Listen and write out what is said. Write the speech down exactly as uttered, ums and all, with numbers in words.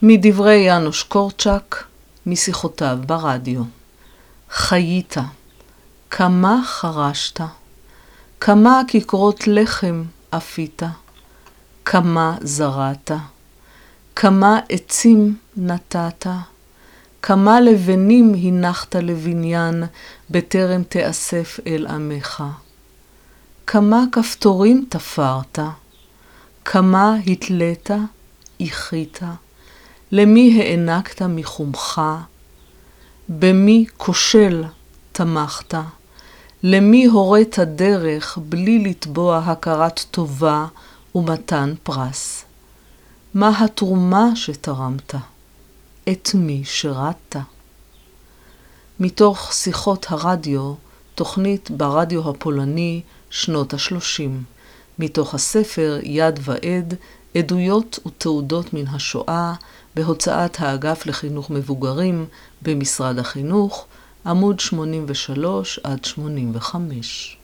מדברי יאנוש קורצ'אק, משיחותיו ברדיו. חיית, כמה חרשת, כמה כיכרות לחם אפית, כמה זרעת, כמה עצים נטעת, כמה לבנים הנחת לבניין בטרם תאסף אל עמך, כמה כפתורים תפרת, כמה התלית, איחית, למי הענקת מחומך, במי כושל תמכת, למי הורית דרך בלי לתבוע הכרת טובה ומתן פרס. מה התרומה שתרמת? את מי שירת? מתוך שיחות הרדיו, תוכנית ברדיו הפולני שנות השלושים, מתוך הספר יד ועד, עדויות ותעודות מן השואה, בהוצאת האגף לחינוך מבוגרים במשרד החינוך, עמוד שמונים ושלוש עד שמונים וחמש.